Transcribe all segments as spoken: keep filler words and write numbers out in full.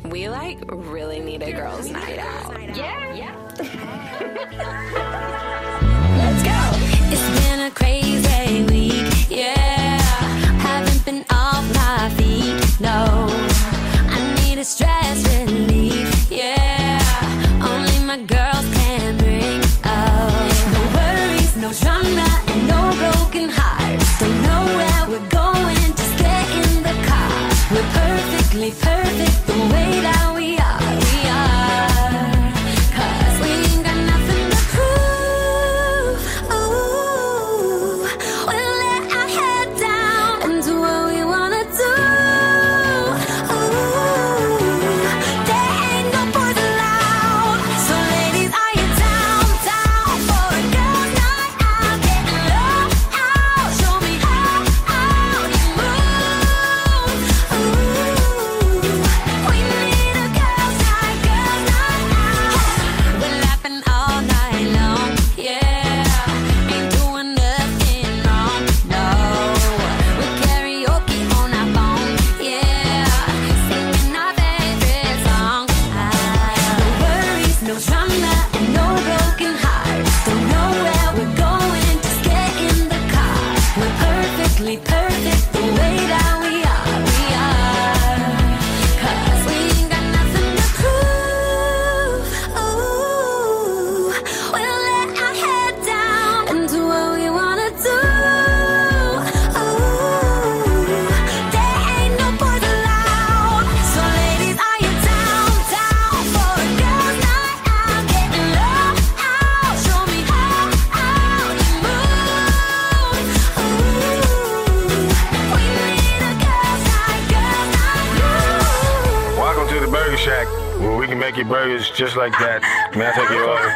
We, like, really need a girls' night out. Yeah, yeah. Let's go. It's been a crazy week, yeah. Haven't been off my feet, no. I need a stress relief, yeah. Only my girls can bring, oh. No worries, no drama, and no broken hearts. Don't know where we're going, just get in the car. We're perfectly perfect the way that we are, we are. Cause we ain't got nothing to prove. Ooh, we'll let our head down and do what we wanna do. Ooh, there ain't no boys allowed. So ladies, are you down, down for a girls' night out? Getting low out, show me how, how you move. Ooh, we need a girls' night, girls' night out. We're laughing all night long, yeah. Ain't doing nothing wrong, no. With karaoke on our phone, yeah. Singing our favorite song. No worries, no drama, and no broken hearts. Don't know where we're going, just get in the car. We're perfectly perfect the way that we are, we are. Cause we ain't got nothing to prove. Ooh, we'll let our head down and do what we wanna do. Ooh, there ain't no boys allowed. So ladies, are you down, down for a girls' night out? Getting low out, show me how, how you move. Ooh, we need a girls' night, girls' night out. Welcome to the Burger Shack, where we can make your burgers just like that. May I take your order?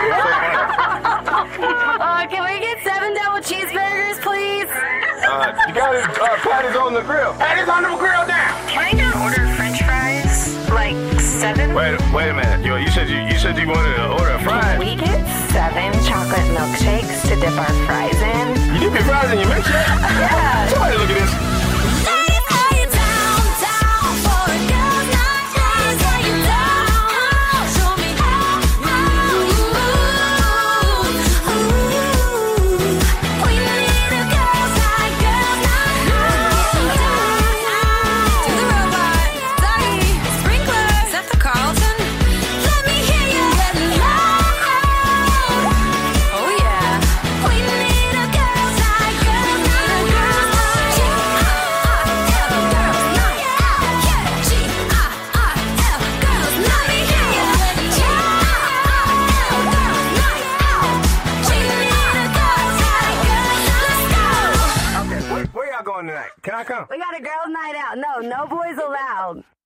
Uh, can we get seven double cheeseburgers, please? Uh, you got his uh, patties on the grill. Patties on the grill now. Can I just order french fries? Like, seven? Wait, wait a minute. You, you said you, you said you wanted to order a fries. We get seven chocolate milkshakes to dip our fries in. You dip your fries in your milkshake? Yeah. Somebody look at this. Ladies, are you down, down for a girls' night? Ladies, are you down? Show me how, how you move. Ooh, we need a girls' night, girls' night out. To the robot, Doggy, Sprinkler, is that the Carlton? Let me hear you get loud. Oh yeah, we need a girls' night, girls' night, girls' night. G I L, girls' night out. Yeah, G I L, girls' night. Let me hear you. G I L, girls' night out. We need a girls' night, girls' night. Let's go. Okay, where, where y'all going tonight? Can I come? We got a girls' night out. No, no boys allowed.